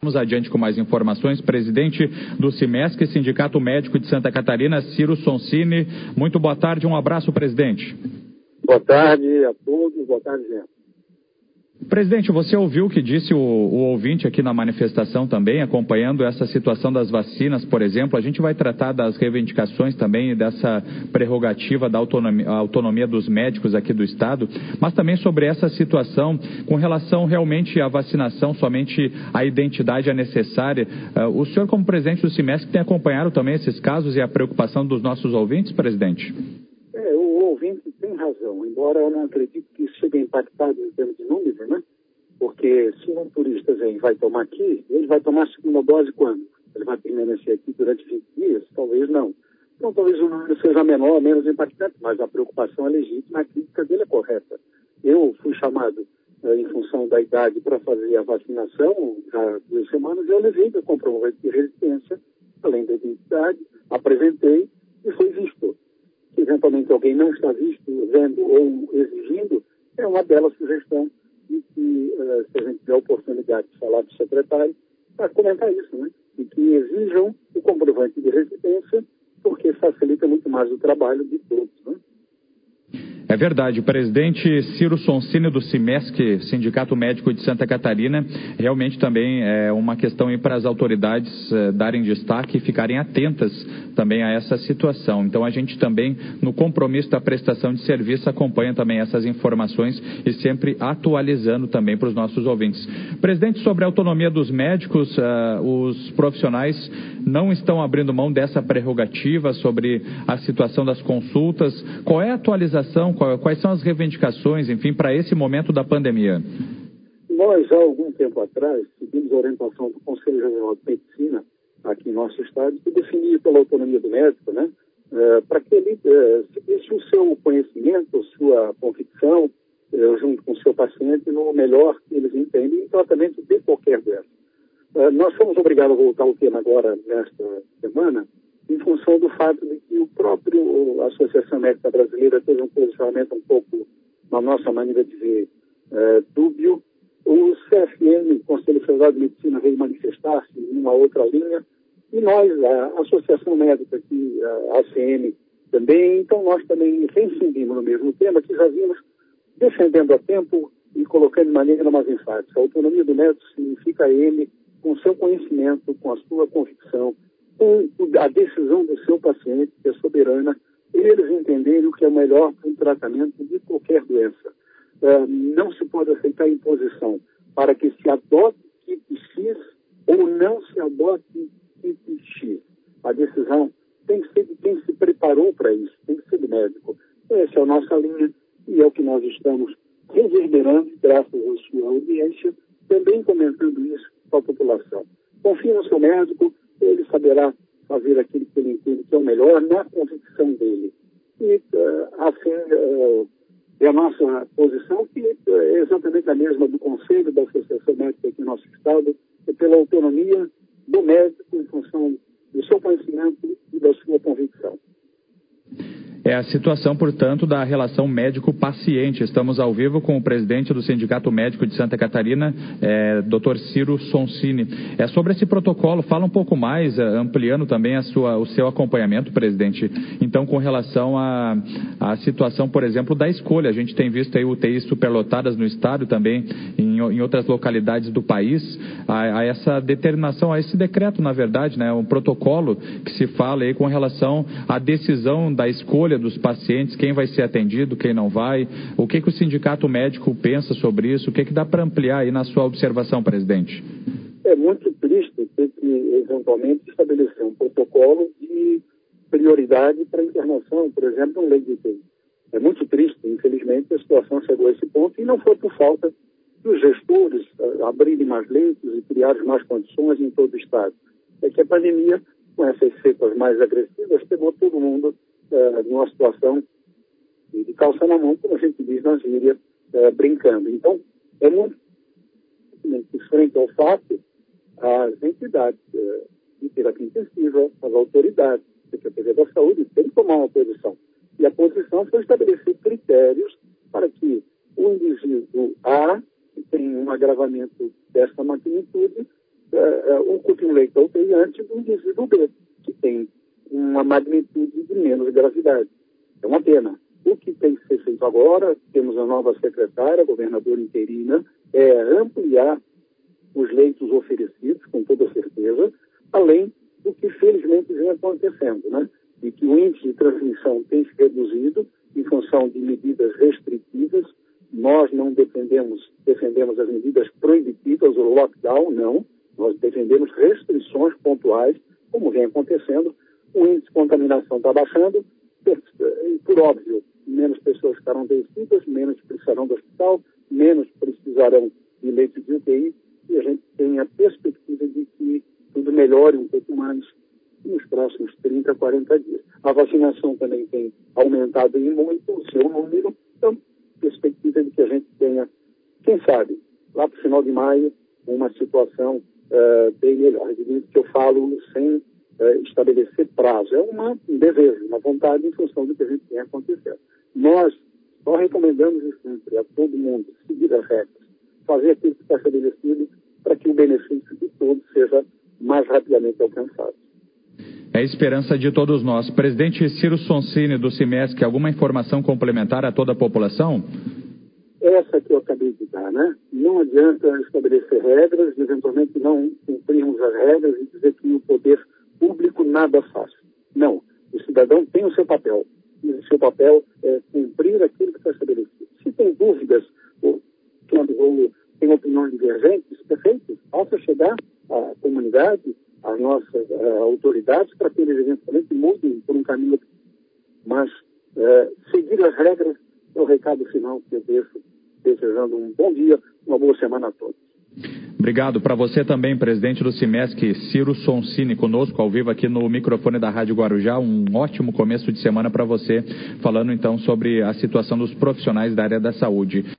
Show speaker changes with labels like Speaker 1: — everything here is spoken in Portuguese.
Speaker 1: Vamos adiante com mais informações. Presidente do SIMESC, Sindicato Médico de Santa Catarina, Ciro Sonsini. Muito boa tarde, um abraço, presidente.
Speaker 2: Boa tarde a todos, boa tarde, Jean.
Speaker 1: Presidente, você ouviu o que disse o ouvinte aqui na manifestação também, acompanhando essa situação das vacinas, por exemplo. A gente vai tratar das reivindicações também dessa prerrogativa da autonomia dos médicos aqui do Estado, mas também sobre essa situação com relação realmente à vacinação, somente a identidade é necessária. O senhor, como presidente do SIMESC, tem acompanhado também esses casos e a preocupação dos nossos ouvintes, presidente?
Speaker 2: O ouvinte tem razão, embora eu não acredite que isso seja impactado em termos de número, né? Porque se um turista vai tomar aqui, ele vai tomar a segunda dose quando? Ele vai permanecer aqui durante 20 dias? Talvez não. Então talvez o número seja menor, menos impactante, mas a preocupação é legítima, a crítica dele é correta. Eu fui chamado em função da idade para fazer a vacinação há 2 semanas, eu levei meu comprovante de resistência, além da identidade, apresentei e foi visto. Se eventualmente alguém não está vendo ou exigindo, é uma bela sugestão de que, se a gente tiver a oportunidade de falar com o secretário, para comentar isso, né? E que exijam o comprovante de residência, porque facilita muito mais o trabalho de todos, né?
Speaker 1: É verdade, o presidente Ciro Sonsini do SIMESC, Sindicato Médico de Santa Catarina, realmente também é uma questão aí para as autoridades darem destaque e ficarem atentas também a essa situação. Então a gente também, no compromisso da prestação de serviço, acompanha também essas informações e sempre atualizando também para os nossos ouvintes. Presidente, sobre a autonomia dos médicos, os profissionais não estão abrindo mão dessa prerrogativa sobre a situação das consultas. Qual é a atualização? Quais são as reivindicações, enfim, para esse momento da pandemia?
Speaker 2: Nós, há algum tempo atrás, seguimos a orientação do Conselho Regional de Medicina, aqui em nosso estado, que definia pela autonomia do médico, né, para que ele seguisse o seu conhecimento, sua convicção, junto com o seu paciente, no melhor que eles entendem em tratamento de qualquer doença. Nós fomos obrigados a voltar ao tema agora, nesta semana, em função do fato de que o próprio Associação Médica Brasileira teve um posicionamento um pouco, na nossa maneira de ver, dúbio. O CFM, Conselho Federal de Medicina, veio manifestar-se em uma outra linha, e nós, a Associação Médica aqui, a ACM, também, então nós também reincidimos no mesmo tema, que já vimos defendendo a tempo e colocando de maneira mais enfática. A autonomia do médico significa ele, com seu conhecimento, com a sua convicção, com a decisão do seu paciente, que é soberana, eles entenderem o que é o melhor para o tratamento de qualquer doença. Não se pode aceitar imposição para que se adote tipo X ou não se adote tipo X. A decisão tem que ser de quem se preparou para isso, tem que ser do médico. Essa é a nossa linha e é o que nós estamos reverberando, graças à sua audiência, também comentando isso para a população. Confie no seu médico, ele saberá fazer aquilo que ele entende que é o melhor na convicção dele. E assim é a nossa posição, que é exatamente a mesma do Conselho da Associação Médica aqui no nosso Estado, é pela autonomia do médico em função do seu conhecimento e da sua convicção.
Speaker 1: É a situação, portanto, da relação médico-paciente. Estamos ao vivo com o presidente do Sindicato Médico de Santa Catarina, Dr. Ciro Sonsini. Sobre esse protocolo, fala um pouco mais, ampliando também o seu acompanhamento, presidente. Então, com relação à situação, por exemplo, da escolha. A gente tem visto aí UTIs superlotadas no estado, também em outras localidades do país, a essa determinação, a esse decreto, na verdade, né, um protocolo que se fala aí com relação à decisão da escolha dos pacientes, quem vai ser atendido, quem não vai, o que o sindicato médico pensa sobre isso, o que dá para ampliar aí na sua observação, presidente?
Speaker 2: É muito triste ter que, eventualmente, estabelecer um protocolo de prioridade para a internação, por exemplo, no leito de UTI. É muito triste, infelizmente, a situação chegou a esse ponto e não foi por falta dos gestores abrirem mais leitos e criarem mais condições em todo o estado. É que a pandemia, com essas cepas mais agressivas, pegou todo mundo numa situação de calça na mão, como a gente diz na gíria, brincando. Então, é muito frente ao fato, as entidades de terapia intensiva, as autoridades, a Secretaria da Saúde, tem que tomar uma posição. E a posição foi estabelecer critérios para que o indivíduo A, que tem um agravamento dessa magnitude, ocupe um leito da UTI antes do indivíduo B, que tem uma magnitude de menos gravidade. É uma pena. O que tem que ser feito agora, temos a nova secretária, a governadora interina, é ampliar os leitos oferecidos, com toda certeza, além do que felizmente vem acontecendo, né? E que o índice de transmissão tem se reduzido em função de medidas restritivas. Nós não defendemos as medidas proibitivas, o lockdown, não. Nós defendemos restrições pontuais, como vem acontecendo. O índice de contaminação está baixando, por óbvio, menos pessoas ficarão adoecidas, menos precisarão do hospital, menos precisarão de leitos de UTI, e a gente tem a perspectiva de que tudo melhore um pouco mais nos próximos 30, 40 dias. A vacinação também tem aumentado em muito o seu número, então, perspectiva de que a gente tenha, quem sabe, lá para o final de maio, uma situação bem melhor. Eu que eu falo sem estabelecer prazo. É um desejo, uma vontade em função do que a gente tem acontecendo. Nós só recomendamos sempre a todo mundo seguir as regras, fazer aquilo que está estabelecido para que o benefício de todos seja mais rapidamente alcançado.
Speaker 1: É a esperança de todos nós. Presidente Ciro Sonsini, do CIMESC, alguma informação complementar a toda a população?
Speaker 2: Essa que eu acabei de dar, né? Não adianta estabelecer regras, eventualmente não cumprirmos as regras e dizer que o poder público nada faz. Não. O cidadão tem o seu papel. E o seu papel é cumprir aquilo que está estabelecido. Se tem dúvidas ou tem opiniões divergentes, perfeito. Faça chegar à comunidade, às nossas autoridades, para que eles eventualmente mudem por um caminho. Mas seguir as regras é o recado final que eu deixo, desejando um bom dia, uma boa semana a todos.
Speaker 1: Obrigado. Para você também, presidente do CIMESC, Ciro Sonsini, conosco ao vivo aqui no microfone da Rádio Guarujá. Um ótimo começo de semana para você, falando então sobre a situação dos profissionais da área da saúde.